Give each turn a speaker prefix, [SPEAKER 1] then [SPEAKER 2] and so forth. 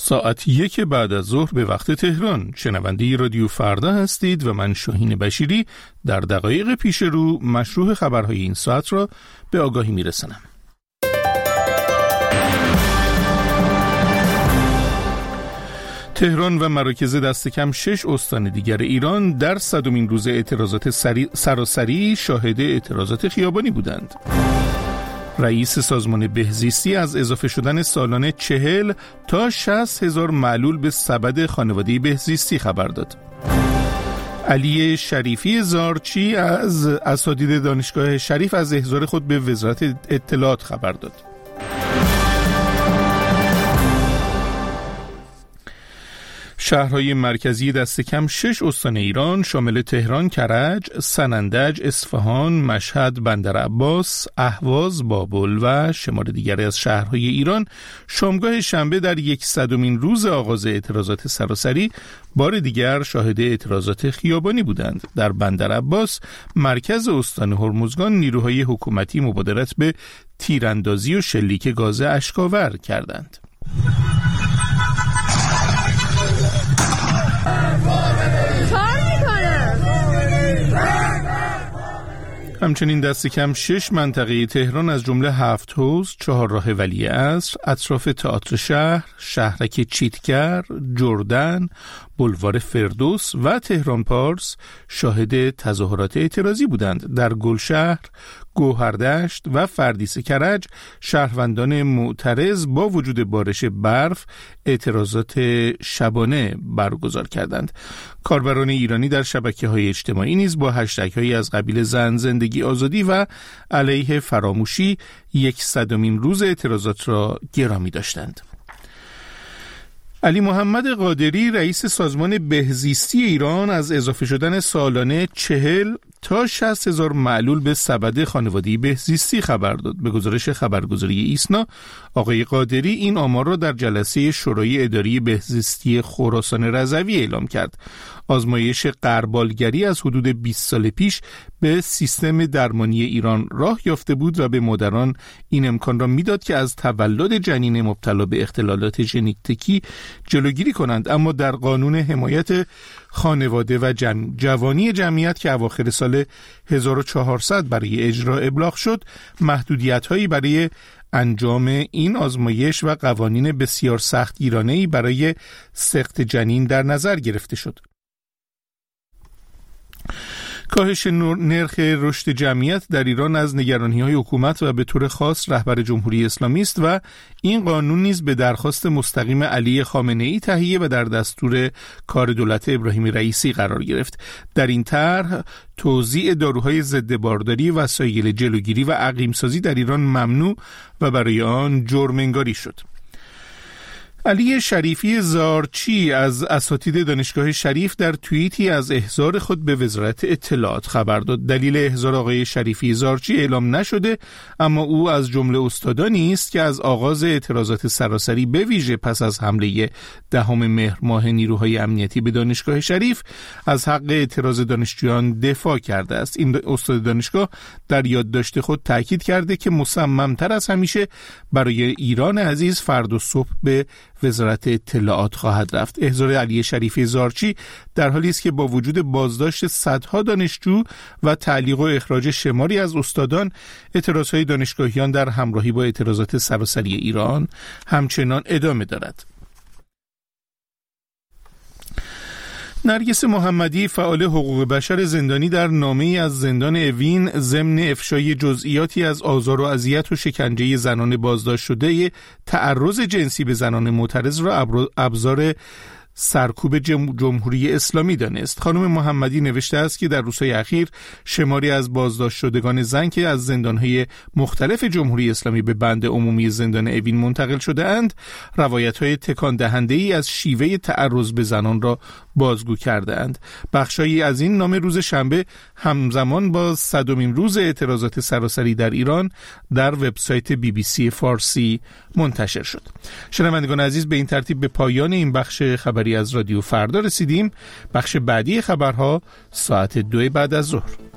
[SPEAKER 1] ساعت 1 بعد از ظهر به وقت تهران. شنونده رادیو فردا هستید و من شاهین بشیری در دقایق پیش رو مشروع خبرهای این ساعت را به آگاهی میرسانم. تهران و مراکز دست کم 6 استان دیگر ایران در 100مین روز اعتراضات سراسری شاهد اعتراضات خیابانی بودند. رئیس سازمان بهزیستی از اضافه شدن سالانه 40 تا 60 هزار معلول به سبد خانواده بهزیستی خبر داد. علی شریفی زارچی از اساتید دانشگاه شریف از احضار خود به وزارت اطلاعات خبر داد. شهرهای مرکزی دست کم 6 استان ایران شامل تهران، کرج، سنندج، اصفهان، مشهد، بندرعباس، اهواز، بابل و شمار دیگری از شهرهای ایران شامگاه شنبه در 100مین روز آغاز اعتراضات سراسری بار دیگر شاهد اعتراضات خیابانی بودند. در بندرعباس مرکز استان هرمزگان نیروهای حکومتی مبادرت به تیراندازی و شلیک گاز اشک‌آور کردند. همچنین دست کم 6 منطقه تهران از جمله 7 حوض، 4 راه ولیعصر، اطراف تئاتر شهر، شهرک چیتگر، جردن، بولوار فردوس و تهران پارس شاهد تظاهرات اعتراضی بودند. در گلشهر، گوهردشت و فردیس کرج شهروندان معترض با وجود بارش برف اعتراضات شبانه برگزار کردند. کاربران ایرانی در شبکه‌های اجتماعی نیز با هشتگ‌هایی از قبیل زن، زندگی، آزادی و علیه فراموشی 100مین روز اعتراضات را گرامی داشتند. علی محمد قادری رئیس سازمان بهزیستی ایران از اضافه شدن سالانه 40 تا 60 هزار معلول به سبد خانواده بهزیستی خبر داد. به گزارش خبرگزاری ایسنا، آقای قادری این آمار را در جلسه شورای اداری بهزیستی خراسان رضوی اعلام کرد. آزمایش غربالگری از حدود 20 سال پیش به سیستم درمانی ایران راه یافته بود و به مادران این امکان را میداد که از تولد جنین مبتلا به اختلالات ژنتیکی جلوگیری کنند، اما در قانون حمایت خانواده و جوانی جمعیت که اواخر سال 1400 برای اجرا ابلاغ شد، محدودیت‌هایی برای انجام این آزمایش و قوانین بسیار سختگیرانه‌ای برای سقط جنین در نظر گرفته شد. کاهش نرخ رشد جمعیت در ایران از نگرانی‌های حکومت و به طور خاص رهبر جمهوری اسلامی است و این قانون نیز به درخواست مستقیم علی خامنه‌ای تهیه و در دستور کار دولت ابراهیم رئیسی قرار گرفت. در این طرح توزیع داروهای ضد بارداری، وسایل جلوگیری و عقیم‌سازی در ایران ممنوع و برای آن جرم انگاری شد. علی شریفی زارچی از اساتید دانشگاه شریف در توییتی از احضار خود به وزارت اطلاعات خبر داد. دلیل احضار آقای شریفی زارچی اعلام نشده، اما او از جمله استادانی است که از آغاز اعتراضات سراسری به ویژه پس از حمله 10 مهر ماه نیروهای امنیتی به دانشگاه شریف از حق اعتراض دانشجویان دفاع کرده است. این استاد دانشگاه در یادداشت خود تاکید کرده که مصمم‌تر از همیشه برای ایران عزیز فردا صبح به وزارت اطلاعات خواهد رفت. احضار علی شریفی زارچی در حالی است که با وجود بازداشت صدها دانشجو و تعلیق و اخراج شماری از استادان، اعتراضهای دانشگاهیان در همراهی با اعتراضات سراسری ایران همچنان ادامه دارد. نرگس محمدی فعال حقوق بشر زندانی در نامه‌ای از زندان اوین ضمن افشای جزئیاتی از آزار و اذیت و شکنجه زنان بازداشت شده تعرض جنسی به زنان معترض را ابزار سرکوب جمهوری اسلامی دانست. خانم محمدی نوشته است که در روزهای اخیر شماری از بازداشت شدگان زن که از زندانهای مختلف جمهوری اسلامی به بند عمومی زندان اوین منتقل شده اند، روایت‌های تکان دهنده‌ای از شیوه تعرض به زنان را بازگو کرده اند. بخشایی از این نامه روز شنبه همزمان با 100مین روز اعتراضات سراسری در ایران در وبسایت BBC فارسی منتشر شد. شنوندگان عزیز، به این ترتیب به پایان این بخش خبری از رادیو فردا رسیدیم. بخش بعدی خبرها ساعت 2 بعد از ظهر.